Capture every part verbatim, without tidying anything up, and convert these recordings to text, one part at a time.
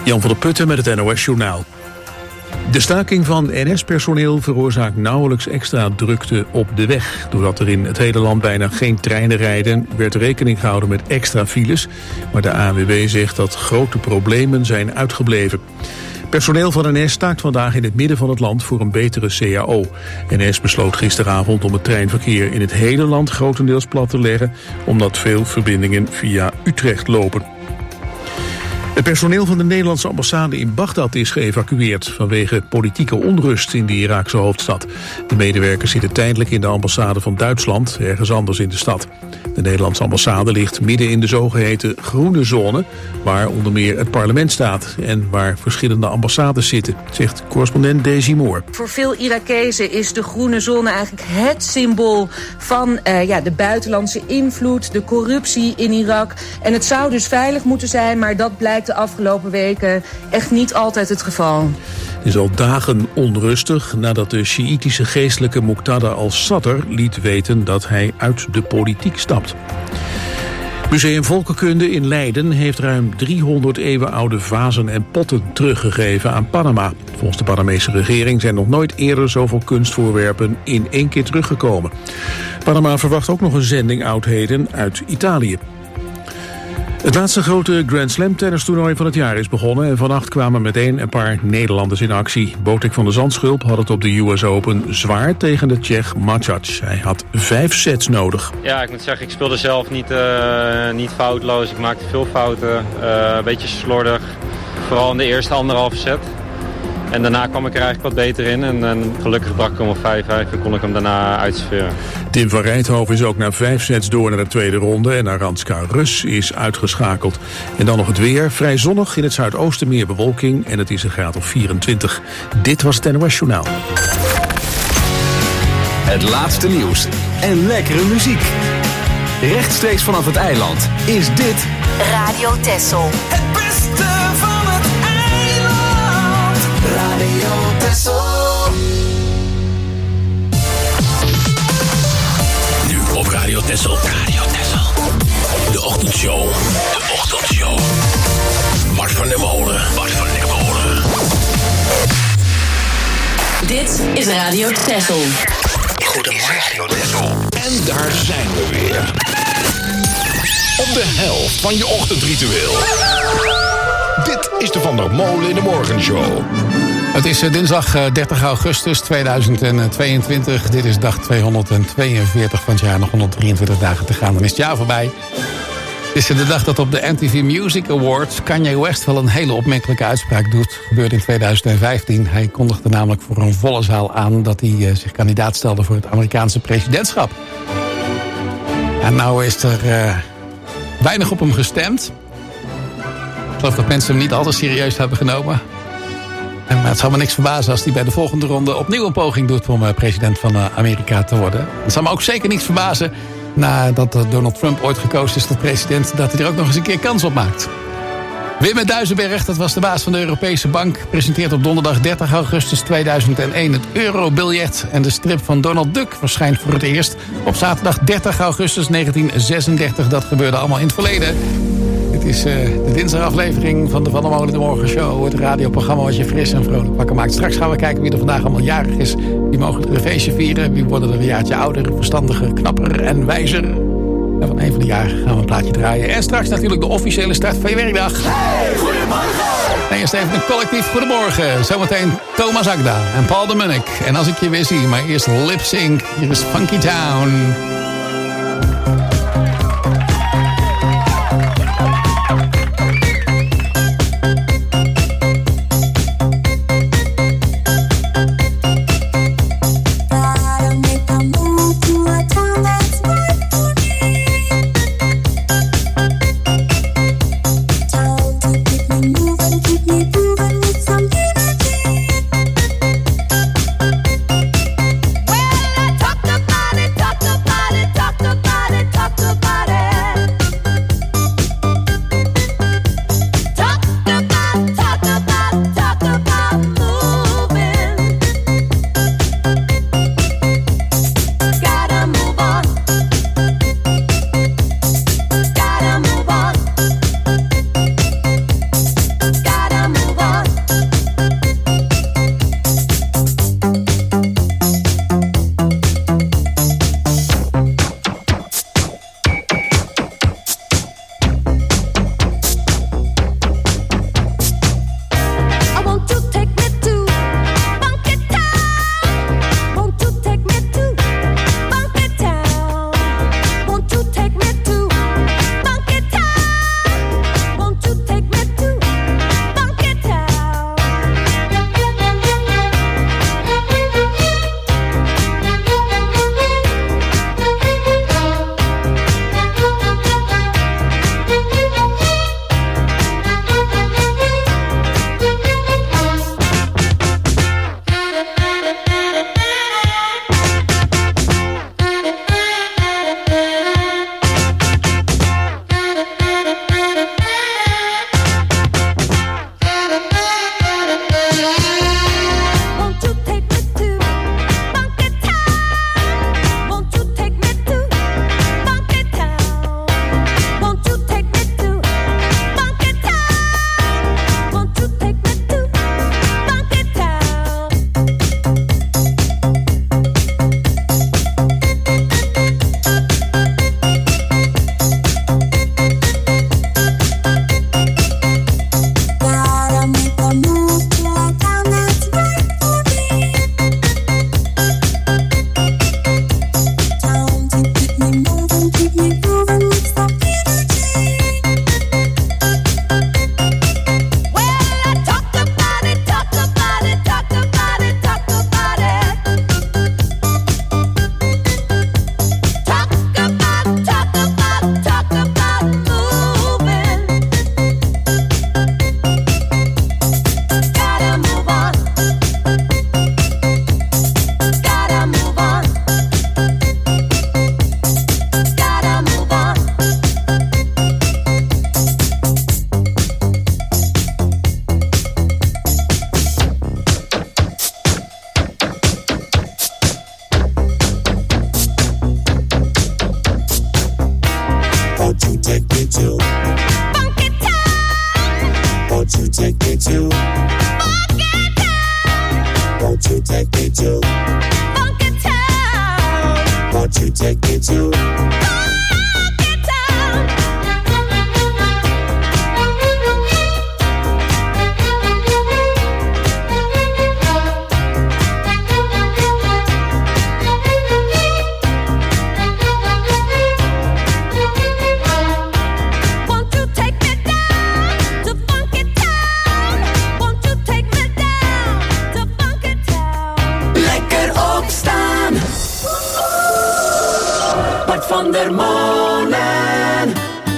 Jan van der Putten met het N O S-journaal. De staking van N S-personeel veroorzaakt nauwelijks extra drukte op de weg. Doordat er in het hele land bijna geen treinen rijden, werd rekening gehouden met extra files. Maar de A N W B zegt dat grote problemen zijn uitgebleven. Personeel van N S staakt vandaag in het midden van het land voor een betere C A O. N S besloot gisteravond om het treinverkeer in het hele land grotendeels plat te leggen, omdat veel verbindingen via Utrecht lopen. Het personeel van de Nederlandse ambassade in Bagdad is geëvacueerd vanwege politieke onrust in de Iraakse hoofdstad. De medewerkers zitten tijdelijk in de ambassade van Duitsland, ergens anders in de stad. De Nederlandse ambassade ligt midden in de zogeheten groene zone, waar onder meer het parlement staat en waar verschillende ambassades zitten, zegt correspondent Daisy Moore. Voor veel Irakezen is de groene zone eigenlijk het symbool van uh, ja, de buitenlandse invloed, de corruptie in Irak. En het zou dus veilig moeten zijn, maar dat blijkt de afgelopen weken echt niet altijd het geval. Het is al dagen onrustig nadat de Sjiïtische geestelijke Muqtada al-Sadr liet weten dat hij uit de politiek stapt. Museum Volkenkunde in Leiden heeft ruim driehonderd eeuwenoude vazen en potten teruggegeven aan Panama. Volgens de Panamese regering zijn nog nooit eerder zoveel kunstvoorwerpen in één keer teruggekomen. Panama verwacht ook nog een zending oudheden uit Italië. Het laatste grote Grand Slam tennistoernooi van het jaar is begonnen en vannacht kwamen meteen een paar Nederlanders in actie. Botik van de Zandschulp had het op de U S Open zwaar tegen de Tsjech Macac. Hij had vijf sets nodig. Ja, ik moet zeggen, ik speelde zelf niet, uh, niet foutloos. Ik maakte veel fouten, uh, een beetje slordig. Vooral in de eerste anderhalve set. En daarna kwam ik er eigenlijk wat beter in. En, en gelukkig brak ik hem op vijf vijf en kon ik hem daarna uitserveren. Tim van Rijthoven is ook na vijf sets door naar de tweede ronde. En Aranska Rus is uitgeschakeld. En dan nog het weer. Vrij zonnig, in het zuidoosten meer bewolking. En het is een graad of vierentwintig. Dit was het N O S Journaal. Het laatste nieuws en lekkere muziek. Rechtstreeks vanaf het eiland is dit Radio Texel. Het beste van het eiland. Radio Texel. Nu op Radio Texel. Radio Texel. De ochtendshow. De ochtendshow. Bart van der Molen. Bart van der Molen. Dit is Radio Texel. Goedemorgen. En daar zijn we weer. Op de helft van je ochtendritueel. Dit is de Van der Molen in de Morgenshow. Het is dinsdag dertig augustus tweeduizend tweeëntwintig. Dit is dag tweehonderdtweeënveertig van het jaar. Nog honderddrieëntwintig dagen te gaan, dan is het jaar voorbij. Het is de dag dat op de M T V Music Awards Kanye West wel een hele opmerkelijke uitspraak doet. Dat gebeurde in tweeduizend vijftien. Hij kondigde namelijk voor een volle zaal aan dat hij uh, zich kandidaat stelde voor het Amerikaanse presidentschap. En nou is er uh, weinig op hem gestemd. Ik geloof dat mensen hem niet altijd serieus hebben genomen. En, maar het zou me niks verbazen als hij bij de volgende ronde opnieuw een poging doet om uh, president van uh, Amerika te worden. Het zou me ook zeker niets verbazen nadat uh, Donald Trump ooit gekozen is tot president, dat hij er ook nog eens een keer kans op maakt. Wim Duisenberg, dat was de baas van de Europese Bank, presenteert op donderdag dertig augustus tweeduizend één het eurobiljet. En de strip van Donald Duck verschijnt voor het eerst op zaterdag dertig augustus negentien zesendertig. Dat gebeurde allemaal in het verleden. Dit is uh, de dinsdagaflevering van de Van der Molen de Morgenshow. Het radioprogramma wat je fris en vrolijk wakker maakt. Straks gaan we kijken wie er vandaag allemaal jarig is. Wie mogen er een feestje vieren? Wie worden er een jaartje ouder, verstandiger, knapper en wijzer? En van een van de jaren gaan we een plaatje draaien. En straks natuurlijk de officiële start van je werkdag. Hey, goedemorgen! En eerst even een collectief goedemorgen. Zometeen Thomas Akda en Paul de Munnik. En als ik je weer zie, maar eerst Lip Sync. Hier is Funky Town. Well, I talk about it, talk about it. take me to Funky Town? Won't you take me to Funky Town? Won't you take me to Funky Town? Van der Molen.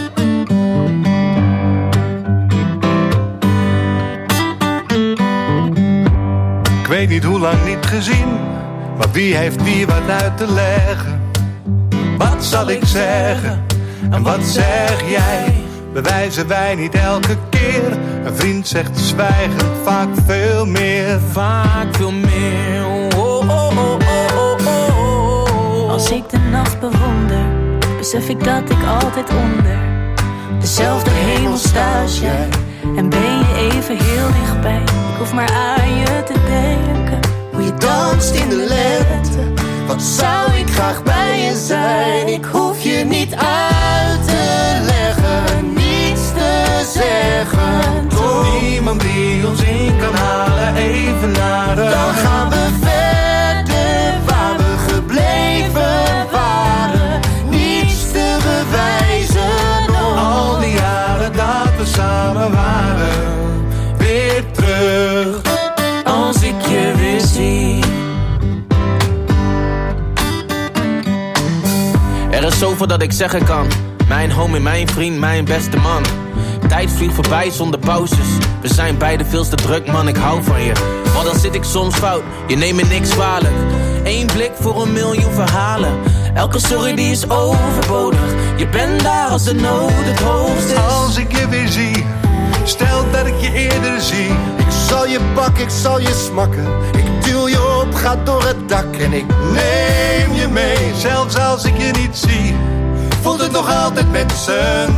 Ik weet niet hoe lang niet gezien, maar wie heeft wie wat uit te leggen? Wat zal ik zeggen en wat zeg jij? Bewijzen wij niet elke keer? Een vriend zegt zwijgend vaak veel meer. Vaak veel meer. Oh, oh, oh, oh, oh, oh. Als ik de nacht bewonder, besef ik dat ik altijd onder dezelfde hemel sta als jij. En ben je even heel dichtbij. Ik hoef maar aan je te denken. Hoe je danst in de lente. Wat zou ik graag bij je zijn. Ik hoef je niet uit te leggen, niets te zeggen. Toch niemand die ons in kan halen, even naar de. Dan gaan we verder waar we gebleven waren. Niets te bewijzen. Oh. Al die jaren dat we samen waren, weer terug. Als ik je weer zie. Er is zoveel dat ik zeggen kan. Mijn homie, mijn vriend, mijn beste man. Tijd vliegt voorbij zonder pauzes. We zijn beide veel te druk, man, ik hou van je. Maar dan zit ik soms fout, je neemt me niks kwalijk. Eén blik voor een miljoen verhalen. Elke sorry die is overbodig. Je bent daar als de nood het hoogst is. Als ik je weer zie, stel dat ik je eerder zie. Ik zal je pakken, ik zal je smakken. Ik duw je op, ga door het dak. En ik neem je mee. Zelfs als ik je niet zie, voelt het nog altijd met z'n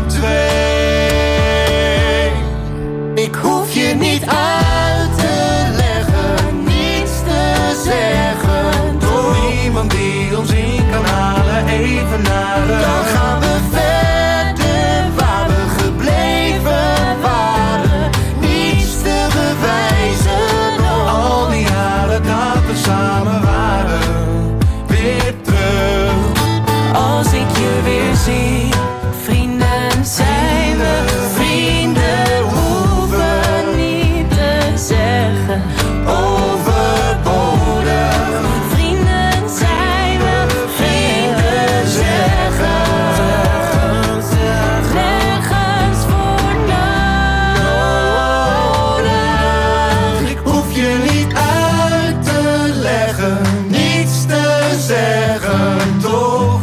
twee. Ik hoef je niet uit te leggen, niets te zeggen. Toch niemand die ons in kan halen, even naar de. Dan gaan we verder waar we gebleven waren. Niets te bewijzen. Oh. Al die jaren dat we samen waren, weer terug. Als ik je weer zie, vrienden zijn we. Vrienden hoeven niet te zeggen. Overbodig. Vrienden zijn we. Vrienden zeggen. Nergens voor nodig. Ik hoef je niet uit te leggen, niets te zeggen, toch?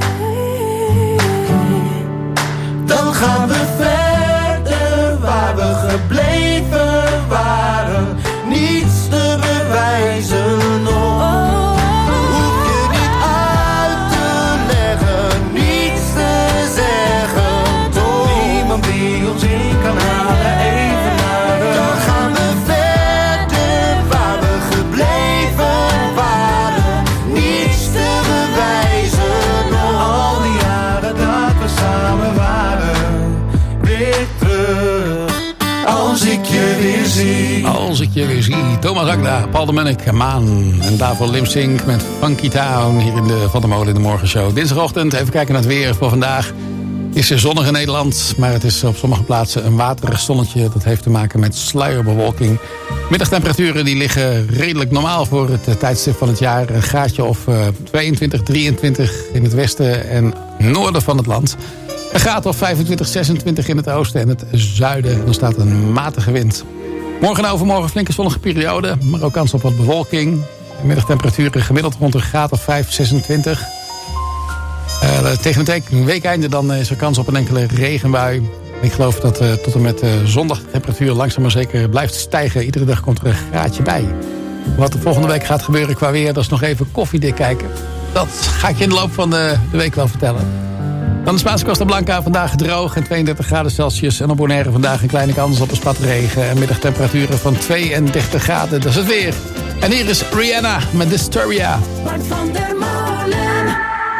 Dan gaan we verder waar we gebleven waren. Niets te bewijzen nog. Hoef je niet uit te leggen, niets te zeggen, toch? Niemand die ons in kan halen, even naar de. Dan gaan we verder waar we gebleven waren. Niets te bewijzen nog. Al die jaren dat we samen waren, weer terug. Als ik je weer zie. Als ik je weer zie. Thomas Akda, Paul de Munnik, Maan. En daarvoor Lim Sink met Funky Town hier in de Van der Molen in de Morgenshow. Dinsdagochtend, even kijken naar het weer voor vandaag. Is er zonnig in Nederland, maar het is op sommige plaatsen een waterig zonnetje. Dat heeft te maken met sluierbewolking. Middagtemperaturen die liggen redelijk normaal voor het uh, tijdstip van het jaar. Een graadje of uh, tweeëntwintig, drieëntwintig in het westen en noorden van het land. Een graad of vijfentwintig, zesentwintig in het oosten en het zuiden. Dan staat een matige wind. Morgen en overmorgen flinke zonnige periode, maar ook kans op wat bewolking. De middagtemperaturen gemiddeld rond een graad of vijf, zesentwintig. Uh, tegen het weekeinde dan is er kans op een enkele regenbui. Ik geloof dat uh, tot en met uh, zondag de temperatuur langzaam maar zeker blijft stijgen. Iedere dag komt er een graadje bij. Wat er volgende week gaat gebeuren qua weer, dat is nog even koffiedik kijken. Dat ga ik je in de loop van de, de week wel vertellen. Dan de Spaanse Costa Blanca, vandaag droog en tweeëndertig graden Celsius. En op Bonaire vandaag een kleine kans op een spatregen. En middagtemperaturen van tweeëndertig graden, dat is het weer. En hier is Rihanna met Disturbia. Bart van der Molen.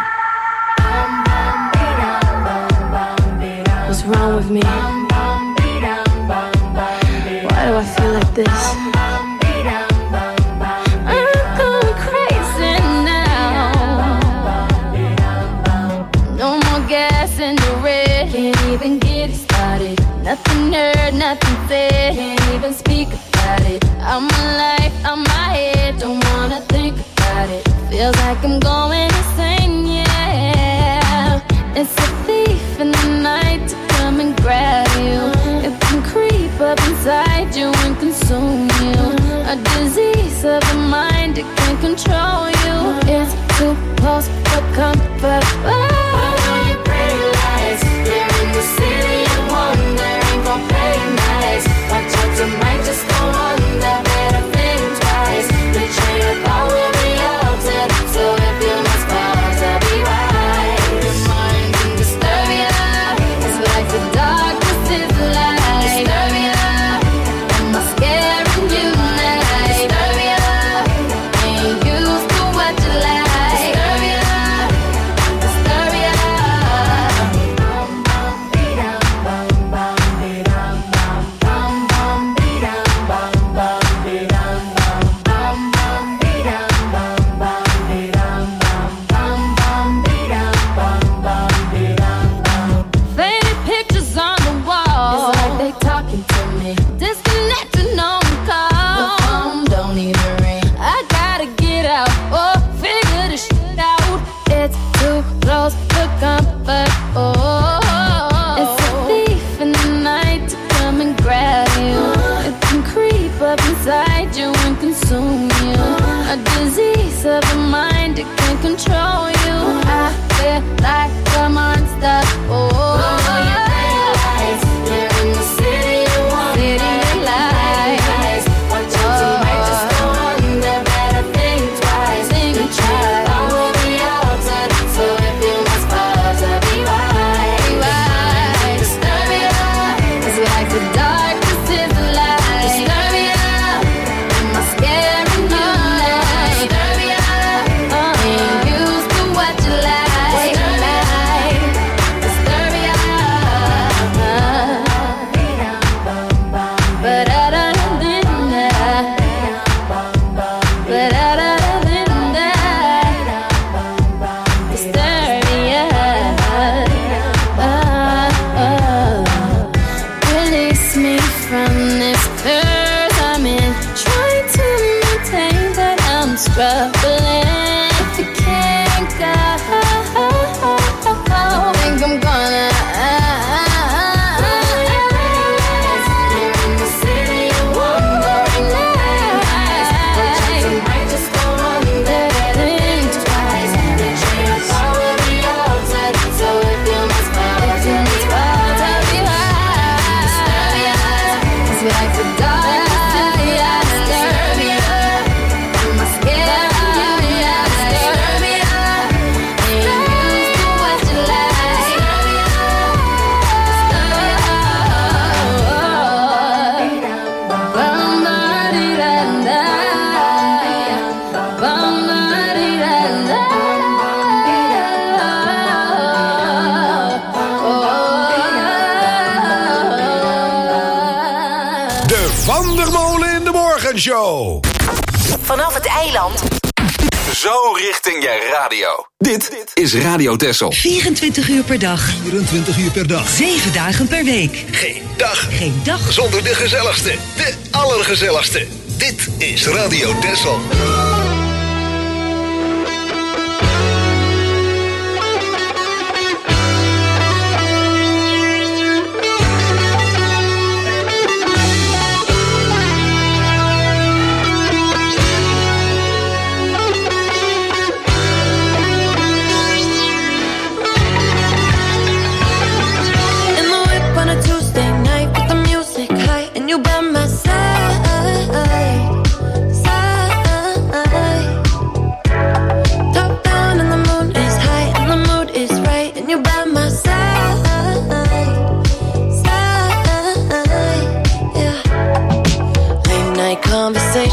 What's wrong with me? Why do I feel like this? I'm going crazy now. No more gas in the red. Can't even get it started. Nothing heard, nothing said. Can't even speak about it. I'm alive, I'm my head. Don't wanna think about it. Feels like I'm going insane, yeah. It's a thief in the night to come and grab you. It can creep up inside you and consume you. A disease of the mind, it can control you. It's too close for comfort. Oh. All your pretty lights, they're in the city of wonder. Ain't gon' play nice. Watch out, you might just go under. Better think twice. The train of thought will be altered. So if you must fall to be right, your mind can disturb you. It's like the darkness is light. Disturb you. Am I scaring you now? Disturb you. Ain't used to what you like. Disturb you. Disturb you. Bum bum be-dum bum bum be-dum bum bum bum be-dum bum bum be-dum bum bum bum be-dum bum bum be-dum bum bum bum be-dum bum bum be-dum bum. Faded pictures on the wall. It's like they talking to me. Disconnecting on the call. The phone don't even ring. I gotta get out or figure this shit out. It's too close for comfort. Oh, it's a thief in the night to come and grab you. It can creep up inside you and consume you. A disease of the mind, it can control you. I feel like a monster. Oh, they're in the city of wonder. City of lights. Watch out, you might just go under. Better think twice. Think twice. I will be altered. So if you must fall to be right, disturb you. It's like the darkness is the light. Disturb you. Am I scaring you now? Disturb you. Ain't used to what you like. Disturb you. But I don't think that. But I don't think that. Disturb you. Release me from this curse I'm in. Trying to maintain, but I'm struggling. If you can't go, think I'm gonna. You're in the city of wandering nights. Watch out, you might just go under. Think twice. The train of thought will be altered. So if you must fall, you must fall to be right. Disturb you. It's like the darkness is the light. Disturb you. Am I scared of you? Disturb you. Ain't used to what you like. Disturb you. De Van der Molen in de Morgenshow. Vanaf het eiland. Zo richting je radio. Dit is Radio Texel. vierentwintig uur per dag. vierentwintig uur per dag. zeven dagen per week. Geen dag. Geen dag. Zonder de gezelligste. De allergezelligste. Dit is Radio Texel. You by my side, side.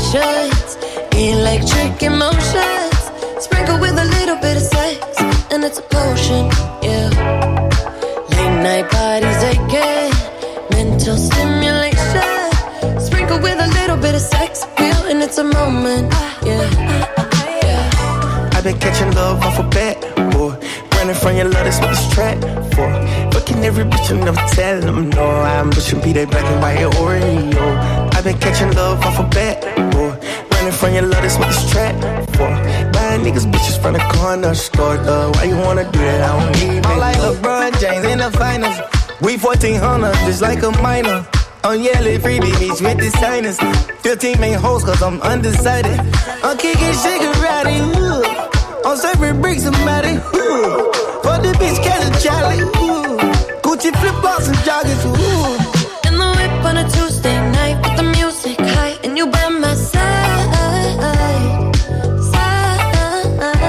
conversations, electric emotions, sprinkle with a little bit of sex, and it's a potion, yeah. Late night bodies aching, mental stimulation, sprinkle with a little bit of sex appeal, and it's a moment, yeah. yeah. I've been catching love off a bat, boy. Running from your love, that's what this track for. Fucking every bitch and never tell them no. I'm pushing be that black and white Oreo. I've been catching love off a bat, boy. Running from your love, that's what this track for. Buying niggas bitches from the corner store, though. Why you wanna do that? I don't need it. I'm like LeBron James in the finals. We fourteen hundred, just like a minor. I'm yelling freebie beach with the signers. fifteen main hoes, cause I'm undecided. I'm kicking Shigarati, ooh. I'm serving bricks and matty, ooh. For the bitch, catch a Charlie, ooh. Gucci flip-flops and joggers, ooh. In the whip on a Tuesday night with the music high, and you by my side, side.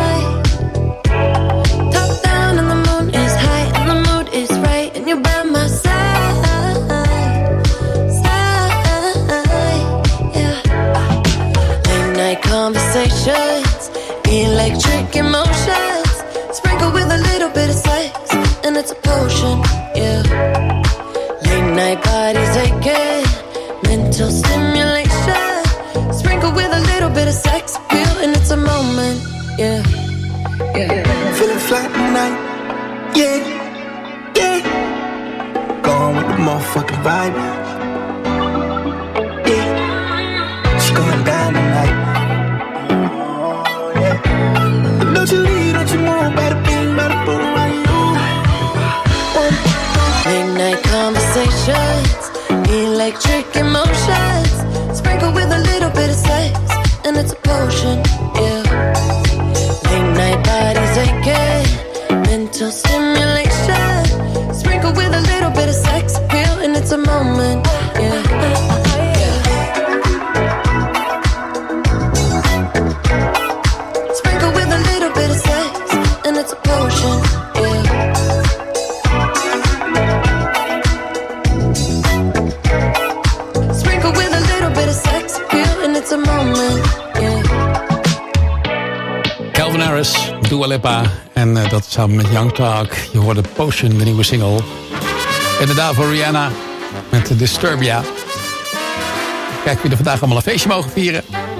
Top down and the moon is high, and the mood is right, and you by my side, side. Yeah. Late night conversations, electric emotions, sprinkle with a little bit of sex, and it's a potion, yeah. Late night bodies aching, mental stimulation, sprinkle with a little bit of sex appeal, and it's a moment, yeah. yeah. Feeling flat tonight, yeah, yeah. Going with the motherfucking vibe, yeah. She going down tonight. Don't you leave, don't you move, better bing, better boom, right you. Late night conversations, electric emotions, sprinkle with a little bit of sex, and it's a potion, yeah. Late night bodies aching, mental stimulation, sprinkle with a little bit of sex appeal, and it's a moment, yeah. It's a potion, yeah. Sprinkle with a little bit of sex appeal, and it's a moment, yeah. Calvin Harris, Dua Lipa en uh, dat samen met Young Talk. Je hoorde Potion, de nieuwe single. En daarna voor Rihanna met Disturbia. Kijk wie er vandaag allemaal een feestje mogen vieren.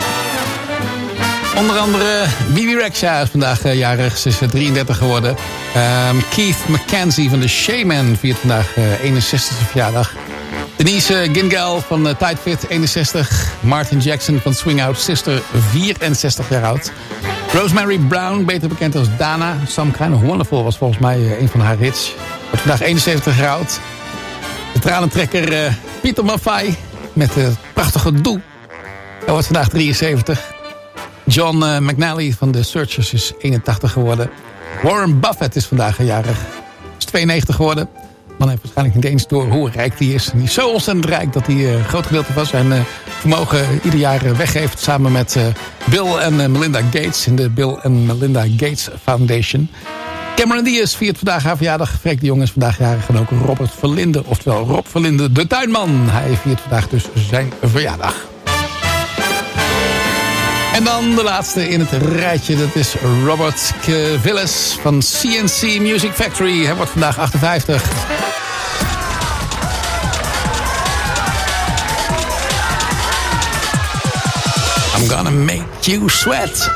Onder andere Bibi Rexha is vandaag uh, jarig. Ze is uh, drieëndertig geworden. Um, Keith McKenzie van The Shaman viert vandaag uh, eenenzestigste verjaardag. Denise uh, Gingell van uh, Tight Fit, eenenzestig. Martin Jackson van Swing Out Sister, vierenzestig jaar oud. Rosemary Brown, beter bekend als Dana. Some Kind of Wonderful was volgens mij uh, een van haar hits. Wordt vandaag eenenzeventig jaar oud. De tranentrekker uh, Pieter Maffay met het uh, prachtige Doe. Hij wordt vandaag drieënzeventig. John uh, McNally van The Searchers is eenentachtig geworden. Warren Buffett is vandaag jarig. Is tweeënnegentig geworden. Man heeft waarschijnlijk niet eens door hoe rijk hij is. Hij is zo ontzettend rijk dat hij uh, een groot gedeelte van zijn uh, vermogen ieder jaar uh, weggeeft. Samen met uh, Bill en uh, Melinda Gates in de Bill en Melinda Gates Foundation. Cameron Diaz viert vandaag haar verjaardag. Freek de Jong is vandaag jarig. En ook Robert Verlinde, oftewel Rob Verlinde, de tuinman. Hij viert vandaag dus zijn verjaardag. En dan de laatste in het rijtje, dat is Robert Willis van C N C Music Factory. Hij wordt vandaag achtenvijftig. I'm gonna make you sweat.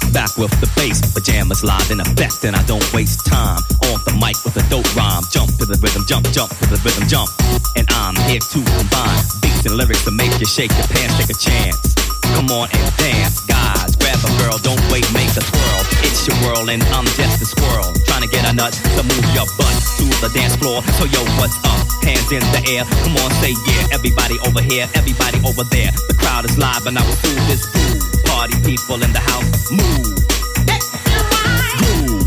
Pajamas live in effect, and I don't waste time on the mic with a dope rhyme. Jump to the the rhythm, jump, jump to the rhythm, jump. And I'm here to combine beats and lyrics to make you shake your pants, take a chance. Come on and dance, guys. Grab a girl, don't wait, make a twirl. It's your world and I'm just a squirrel. Trying to get a nut to move your butt to the dance floor. So yo, what's up? Hands in the air. Come on, say yeah. Everybody over here, everybody over there. The crowd is live and I will do this groove. Party people in the house, move. Groove.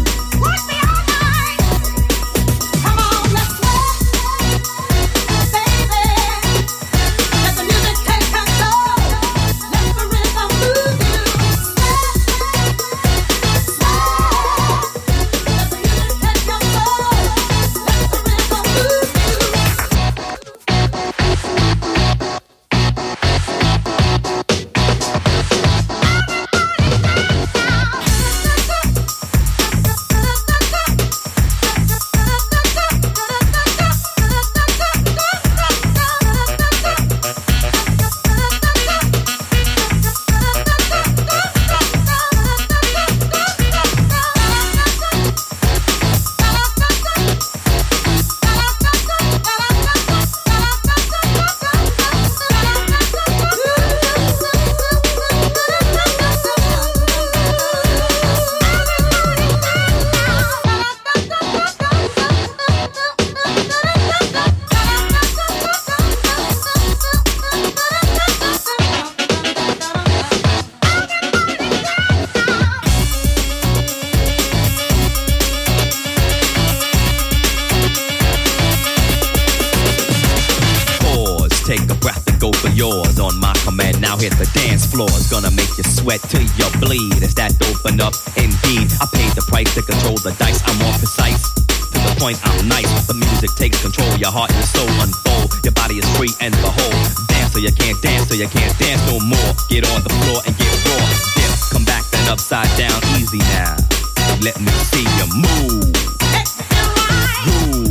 Gonna make you sweat till you bleed. It's that open up indeed. I paid the price to control the dice. I'm more precise. To the point, I'm nice. The music takes control. Your heart and your soul unfold. Your body is free and behold. Dance so you can't dance, so you can't dance no more. Get on the floor and get raw. Dip, come back then upside down. Easy now. Let me see you move. Groove.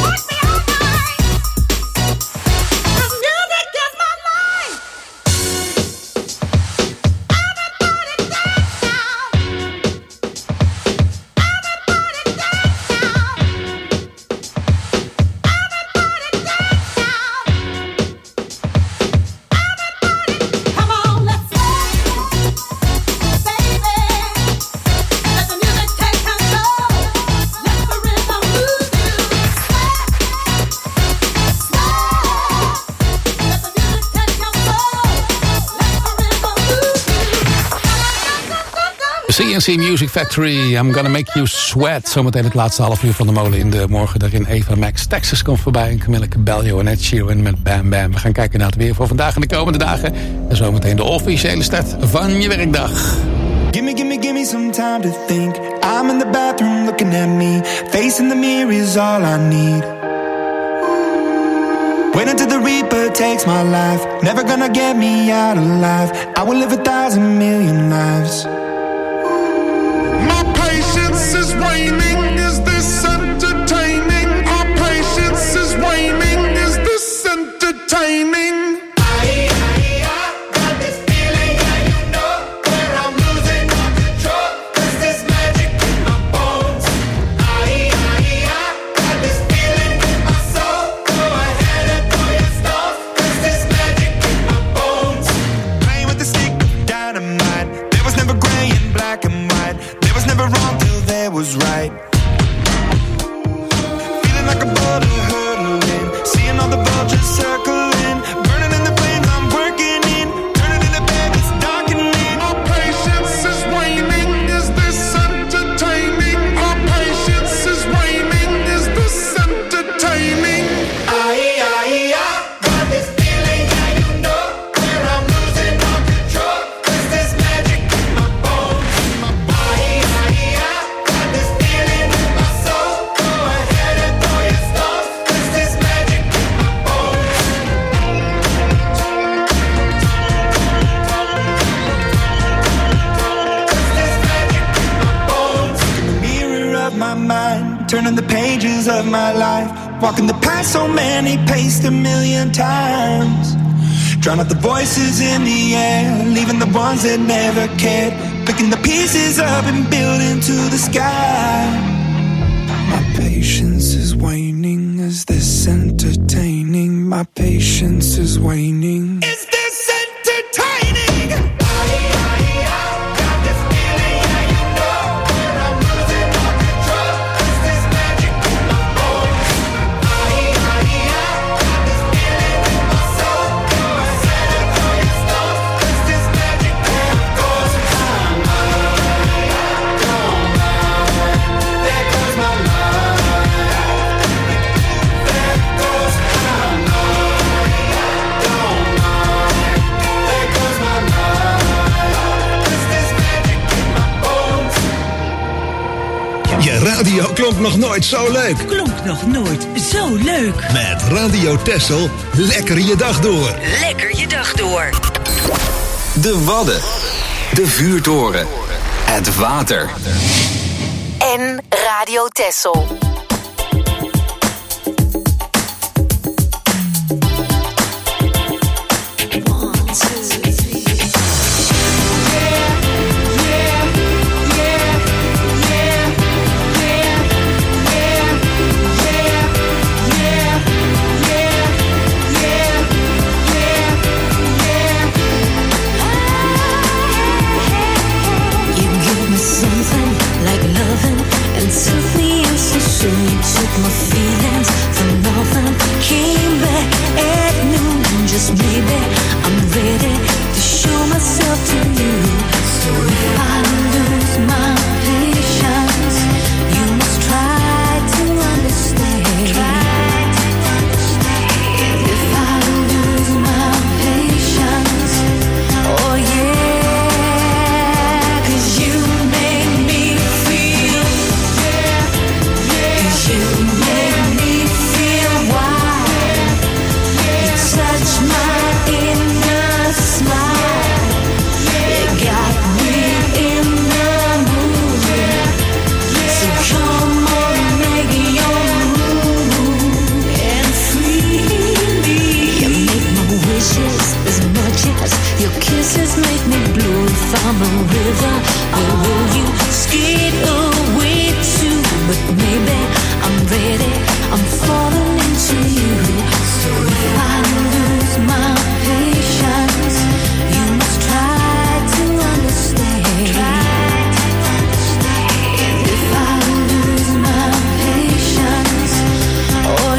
C N C Music Factory, I'm Gonna Make You Sweat. Zometeen het laatste half uur van de molen in de morgen. Daarin Eva Max, Texas komt voorbij. En Camilla Cabello en Ed Sheeran met Bam Bam. We gaan kijken naar het weer voor vandaag en de komende dagen. En zometeen de officiële start van je werkdag. Gimme, gimme, gimme some time to think. I'm in the bathroom looking at me. Facing the mirror is all I need. Wait until the Reaper takes my life. Never gonna get me out alive. I will live a thousand million lives. My patience is waning, is this entertaining? Our patience is waning, is this entertaining? Was right. Feeling like a butter hurtling, seeing all the vultures circling, burning in the flames I'm working in, turning into bed it's darkening. Our patience is waning, is this entertaining? Our patience is waning, is this entertaining? Aye, aye, aye. Got this feeling, yeah, you know, where I'm losing all control. There's this magic in my bones. Aye, aye, aye. Turning the pages of my life, walking the path so many paced a million times. Drown out the voices in the air, leaving the ones that never cared. Picking the pieces up and building to the sky. My patience is waning my patience is waning. Is this entertaining? Je radio klonk nog nooit zo leuk. Klonk nog nooit zo leuk. Met Radio Texel, lekker je dag door. Lekker je dag door. De Wadden. De vuurtoren. Het water. En Radio Texel. My feelings for nothing came back at noon. Just maybe I'm ready to show myself to you. So if I lose my patience, you must try to understand. Try to understand. If I lose my patience, oh yeah, 'cause you make me feel, yeah, yeah, 'cause you make me feel wild. You touch my inner smile. You got me in the mood. So come on, make your move and free me. You make my wishes as much as your kisses make me blue. If I'm a river, where will you skate away to? But maybe I'm ready, I'm falling into you. So if I lose my patience, you must try to understand. Try to understand. If I lose my patience, oh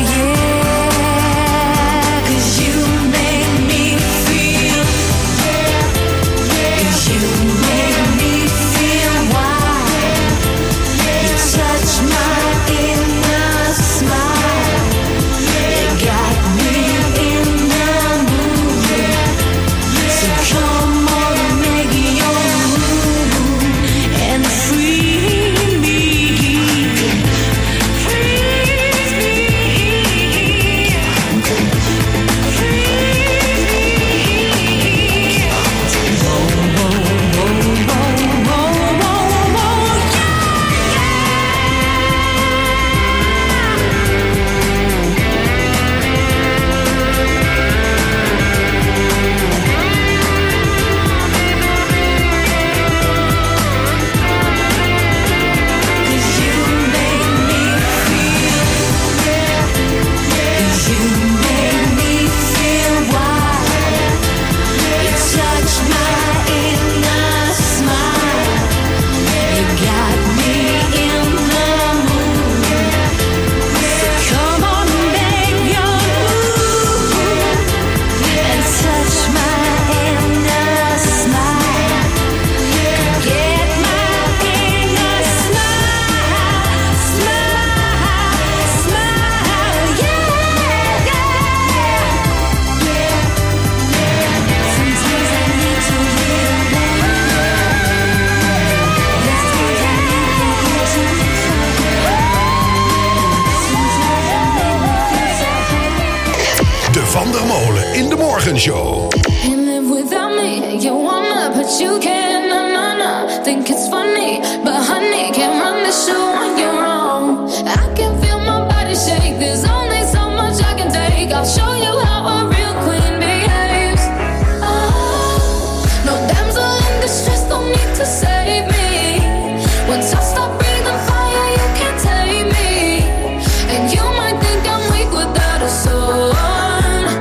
yeah, 'cause you make me feel, yeah, yeah, 'cause you make me feel wild. You touch my inner smile. You got me in the mood. So come on, make your move and free me. Van der Molen in de Morgenshow. You live without me, you wanna, but you can't, na na na. Think it's funny, but honey, can't run the show on your own. I can feel my body shake, there's only so much I can take. I'll show you how a real queen behaves. Oh, no damsel in distress, don't need to save me. Once I stop breathing fire, you can't take me. And you might think I'm weak without a soul.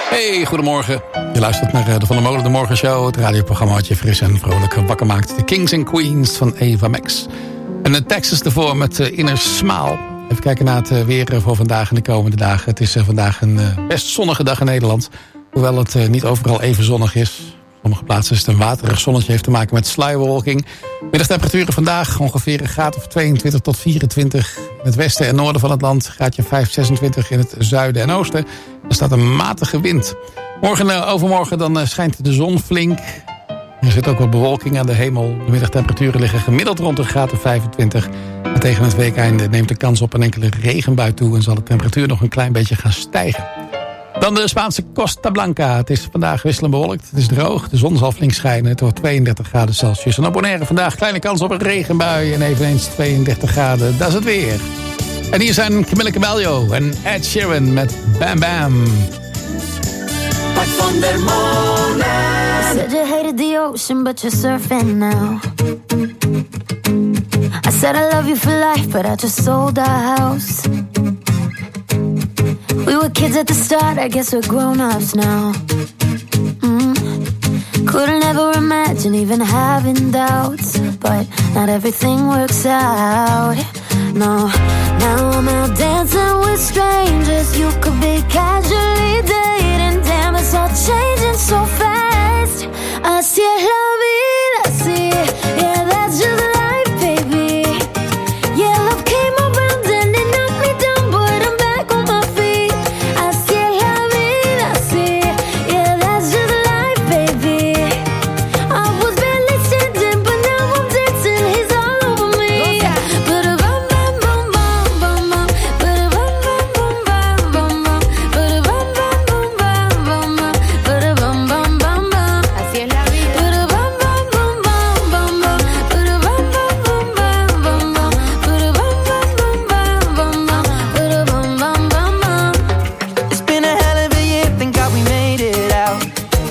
Hey, goedemorgen. Je luistert naar de Van der Molen de Morgenshow. Het radioprogramma wat je fris en vrolijk wakker maakt. De Kings and Queens van Eva Max. En de Texas ervoor met uh, Inner Smile. Even kijken naar het uh, weer voor vandaag en de komende dagen. Het is uh, vandaag een uh, best zonnige dag in Nederland. Hoewel het uh, niet overal even zonnig is. Op sommige plaatsen is het een waterig zonnetje. Heeft te maken met sluierbewolking. Middagtemperaturen vandaag ongeveer een graad of tweeëntwintig tot vierentwintig. In het westen en noorden van het land graadje vijf, zesentwintig in het zuiden en oosten. Er staat een matige wind. Morgen en overmorgen dan schijnt de zon flink. Er zit ook wat bewolking aan de hemel. De middagtemperaturen liggen gemiddeld rond een graad of vijfentwintig. En tegen het weekeinde neemt de kans op een enkele regenbui toe... en zal de temperatuur nog een klein beetje gaan stijgen. Dan de Spaanse Costa Blanca. Het is vandaag wisselend bewolkt. Het is droog. De zon zal flink schijnen. Het wordt tweeëndertig graden Celsius. En op Bonaire vandaag kleine kans op een regenbui. En eveneens tweeëndertig graden. Dat is het weer. En hier zijn Camila Cabello en Ed Sheeran met Bam Bam. Bart van der Molen. Said you hated the ocean, but you're surfing now. I said I love you for life, but I just sold our house. We were kids at the start, I guess we're grown-ups now. Mm. Couldn't ever imagine even having doubts, but not everything works out. No, now I'm out dancing with strangers. You could be casually dating. Damn, it's all changing so fast. Así es la vida, sí. Yeah, that's just life, baby. Yeah, love came around and it knocked me down, but I'm back on my feet. Así es la vida, sí. Yeah, that's just life, baby. I was barely standing, but now I'm dancing. He's all over me. But a bum bum bum bum bum, but a bum bum bum bum bum, but a bum bum bum bum bum, but a bum bum bum bum. Así es la vida. But a bum bum bum bum bum bum, but a bum bum bum bum bum bum, but a bum bum bum bum bum bum, but a bum bum bum bum. It's been a hell of a year, thank God we made it out.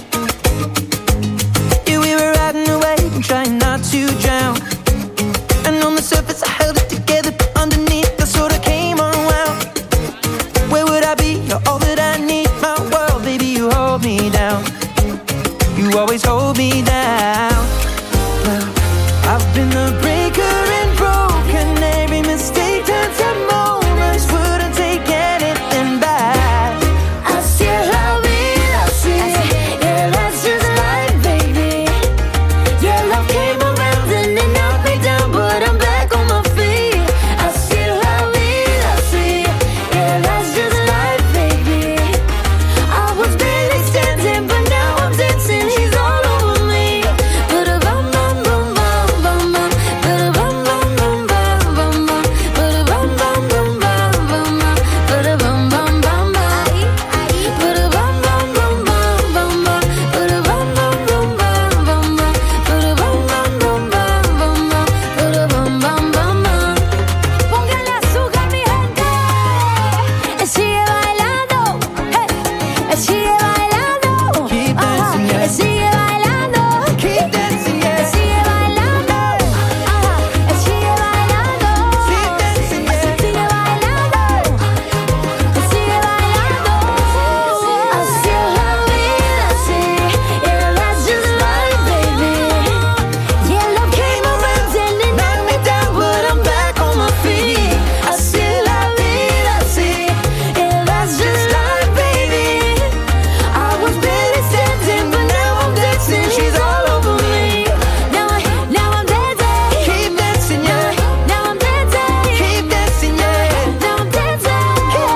Yeah, we were riding away and trying not to drown. And on the surface I held it together, but underneath I sort of came unwound. Where would I be? You're all that I need, my world, baby, you hold me down. You always hold me down. Well, I've been the breaker and broken. Every mistake turns to moments. Wouldn't take anything back. Así es la vida, sí. Yeah, that's just life, baby. Yeah, love came around and it knocked me down, but I'm back on my feet. Así es la vida, sí. Yeah, that's just life, baby. I was barely standing, but now I'm dancing. He's all over me. But a bum bum bum bum bum bum, but a bum bum bum bum bum bum, but a bum bum bum bum bum bum, but a bum bum bum bum. But a bum bum bum bum bum bum, but a bum bum bum bum bum bum, but a bum bum bum bum bum bum, but a bum bum bum bum. Póngale azúcar, mi gente. Y sigue bailando, hey. Y sigue bailando. Keep dancing, yeah. Y sigue bailando. Keep dancing, yeah. Y sigue bailando. Ajá. Y sigue bailando. Keep dancing, yeah. Sigue bailando. Y sigue bailando. Así es la vida, sí. Yeah, that's just life, baby. Yeah, love came around and it knocked me down, but I'm back on my feet. Así es la vida, sí. Yeah, that's just life, baby. I was barely standing, but now I'm dancing. She's all over me. Now I, now I'm dancing. Keep dancing, yeah. Now I'm dancing. Keep dancing, yeah. Now I'm dancing. Keep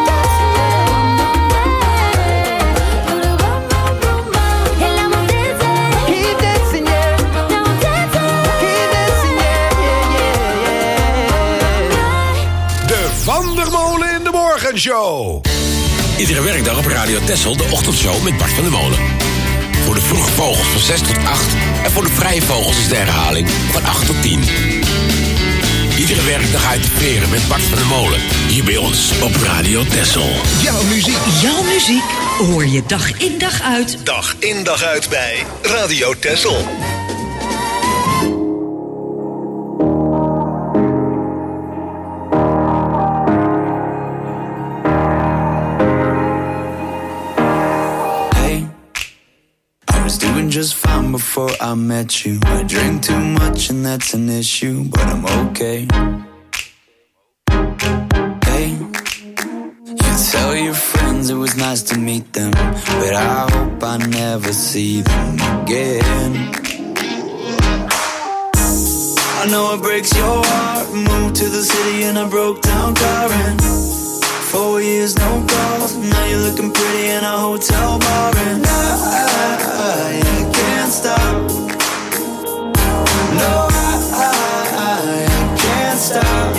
dancing. Keep dancing, yeah. Now I'm dancing. Keep dancing, yeah, yeah, yeah, yeah. De Van der Molen in de Morgenshow. Iedere werkdag op Radio Texel de ochtendshow met Bart van der Molen. Voor de vroege vogels van zes tot acht. En voor de vrije vogels is de herhaling van acht tot tien. Iedere werkdag uit de veren met Bart van der Molen. Hier bij ons op Radio Texel. Jouw muziek. Jouw muziek hoor je dag in dag uit. Dag in dag uit bij Radio Texel. was doing just fine before I met you. I drink too much and that's an issue, but I'm okay. Hey, you tell your friends it was nice to meet them, but I hope I never see them again. I know it breaks your heart. Moved to the city in a broke down car and four years no calls. Now you're looking pretty in a hotel bar and I, I, I can't stop. No, I, I, I can't stop.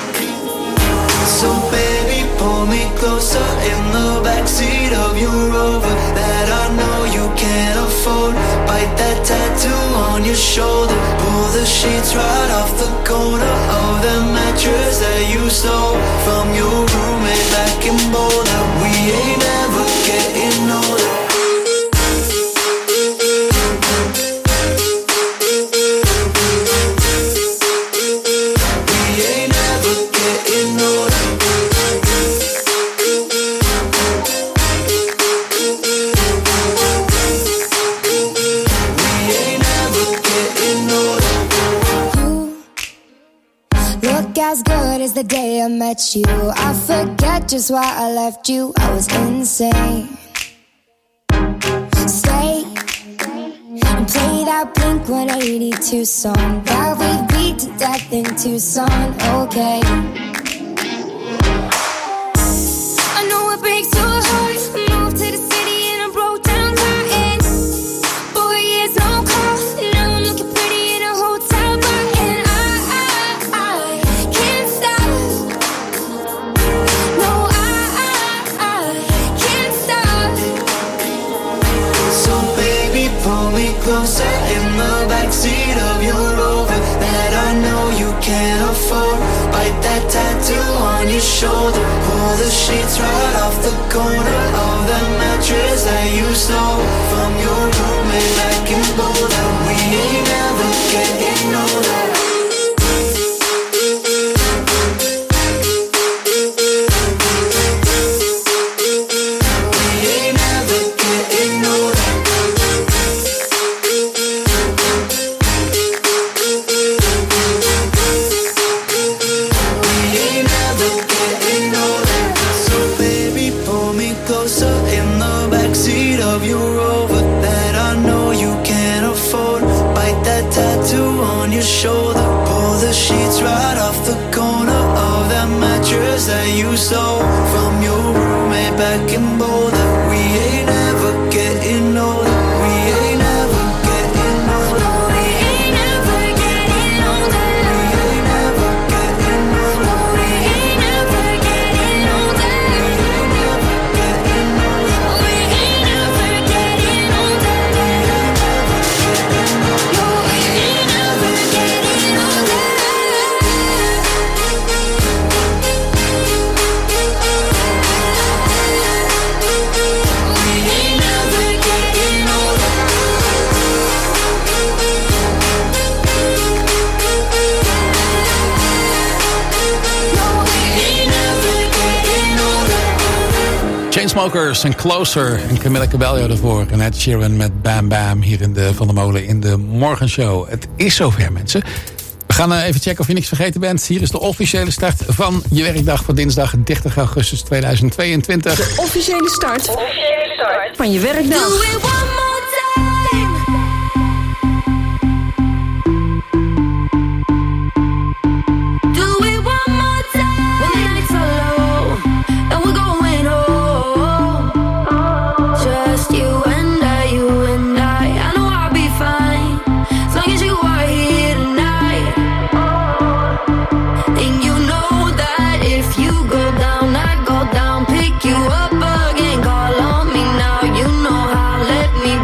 So baby, pull me closer in the backseat of your Rover that I know you can't afford. Bite that tattoo on your shoulder. Pull the sheets right off the corner of the mattress that you stole from your roommate back in Boulder. We ain't ever getting older. As good as the day I met you. I forget just why I left you. I was insane. Stay and play that Blink one eighty-two song that we beat to death in Tucson. Okay, I know it breaks your heart. Moved to the city and I broke down car and four years no call. Now I'm looking pretty in a hotel bar and I, I, I can't stop. No, I, I, I can't stop. So baby, pull me closer in the backseat of your Rover that I know you can't afford. Bite that tattoo on your shoulder. Pull the sheets right off the corner of the mattress that you stole from your roommate back in Boulder. We ain't never getting older. Shoulder, pull the sheets right off the corner of that mattress that you stole from your roommate back in Boulder. We ain't ever getting older. We ain't ever getting older. We ain't ever getting older. We ain't ever getting older. We ain't ever getting older. We ain't ever getting older. We ain't ever getting older. We ain't ever getting older. Chainsmokers en Closer en Camilla Cabello ervoor. En Ed Sheeran met Bam Bam hier in de Van der Molen in de Morgenshow. Het is zover, mensen. We gaan even checken of je niks vergeten bent. Hier is de officiële start van je werkdag voor dinsdag dertig augustus tweeduizend tweeëntwintig. De officiële start, de officiële start van je werkdag. Do it one more time. Do it one more time. When the nights are low and we're going home, just you and I, you and I. I know I'll be fine as long as you are here tonight. And you know that if you go down, I go down, pick you up again, call on me now. You know how, let me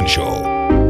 Morgenshow.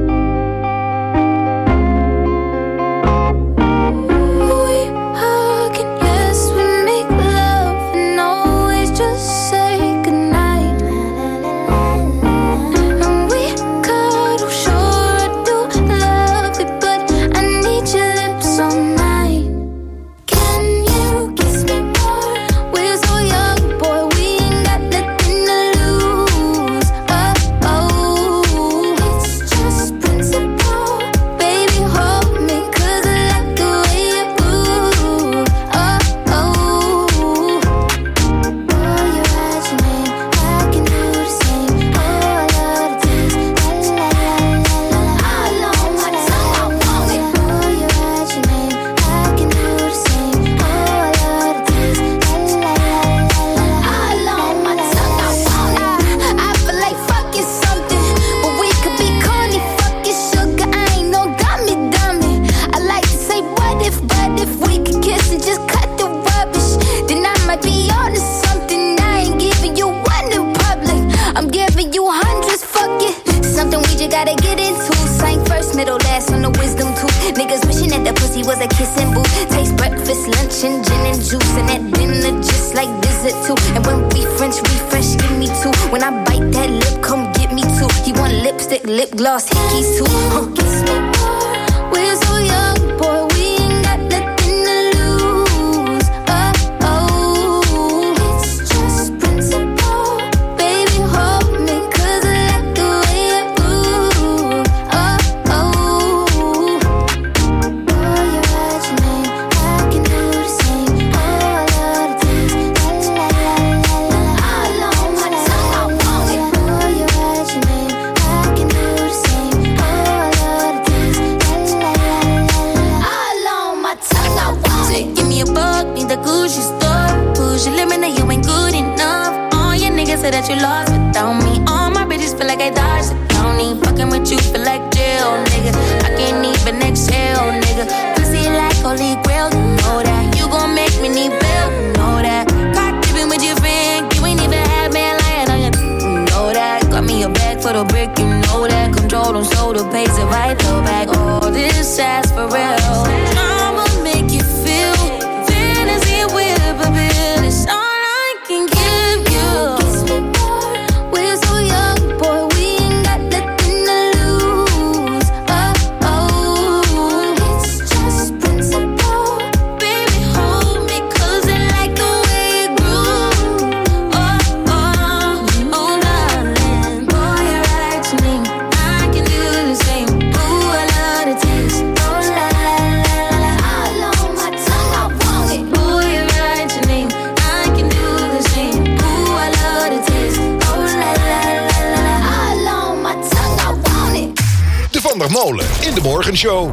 Molen in de Morgenshow.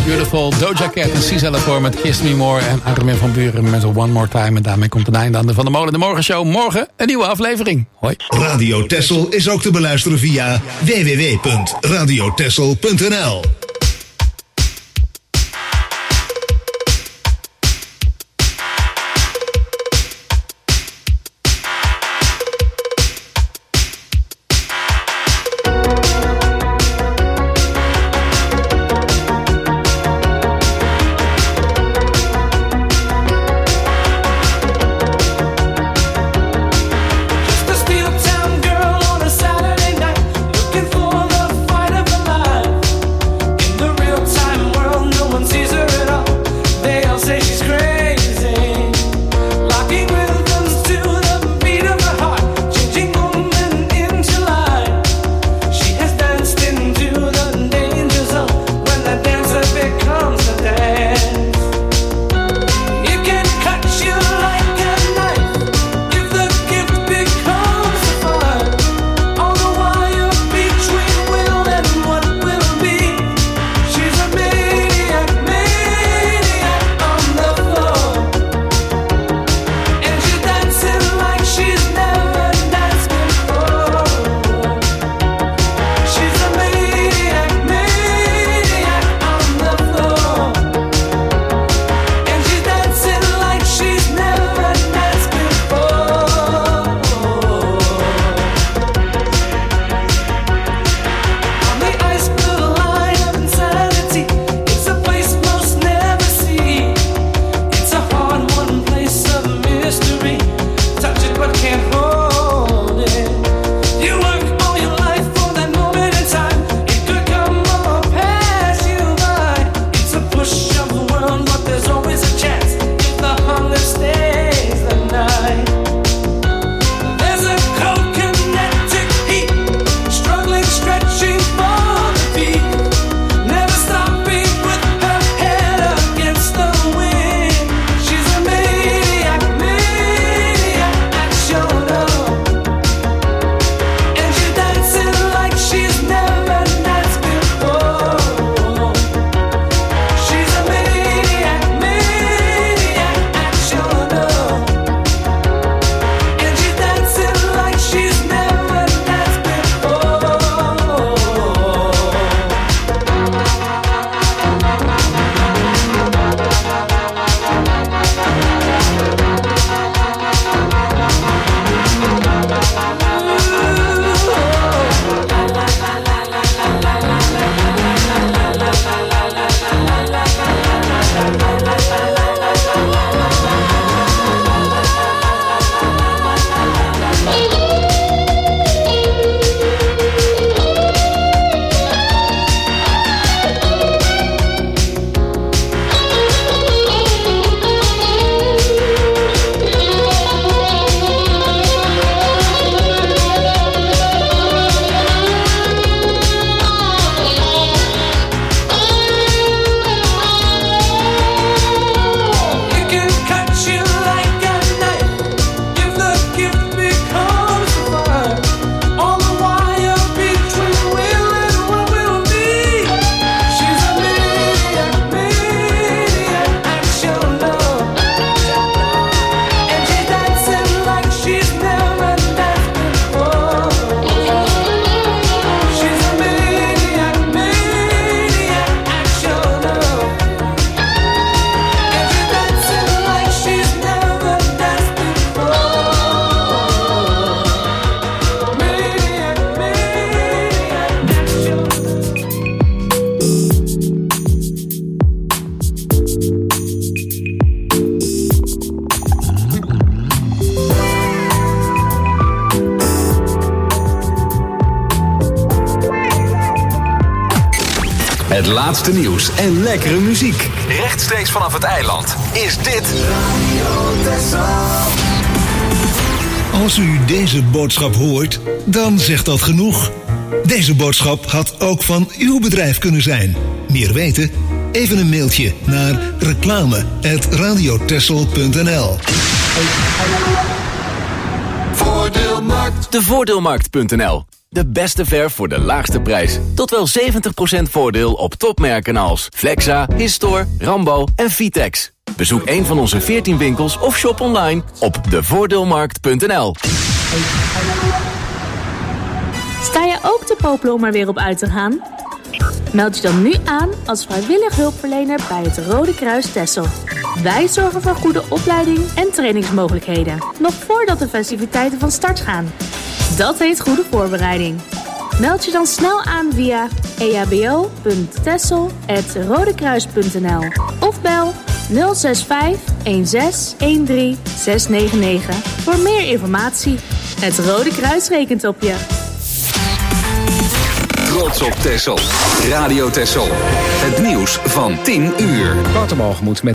Beautiful. Doja Cat en Cisa Laporte met Kiss Me More. En Armin van Buren met One More Time. En daarmee komt een einde aan de Van der Molen de Morgenshow. Morgen een nieuwe aflevering. Hoi. Radio Texel is ook te beluisteren via w w w punt radio texel punt n l. Het laatste nieuws en lekkere muziek. Rechtstreeks vanaf het eiland is dit Als u deze boodschap hoort, dan zegt dat genoeg. Deze boodschap had ook van uw bedrijf kunnen zijn. Meer weten? Even een mailtje naar reclame at radio texel punt n l. Voordeelmarkt. De voordeelmarkt punt n l. De beste verf voor de laagste prijs. Tot wel zeventig procent voordeel op topmerken als Flexa, Histor, Rambo en Vitex. Bezoek een van onze veertien winkels of shop online op de voordeelmarkt punt n l. Sta je ook te popelen om er weer op uit te gaan? Meld je dan nu aan als vrijwillig hulpverlener bij het Rode Kruis Texel. Wij zorgen voor goede opleiding en trainingsmogelijkheden, nog voordat de festiviteiten van start gaan. Dat heet goede voorbereiding. Meld je dan snel aan via e h b o punt texel apenstaartje rodekruis punt n l of bel nul zes vijf een zes een drie zes negen negen voor meer informatie. Het Rode Kruis rekent op je. Trots op Texel. Radio Texel. Het nieuws van tien uur. Waterbalgemoed met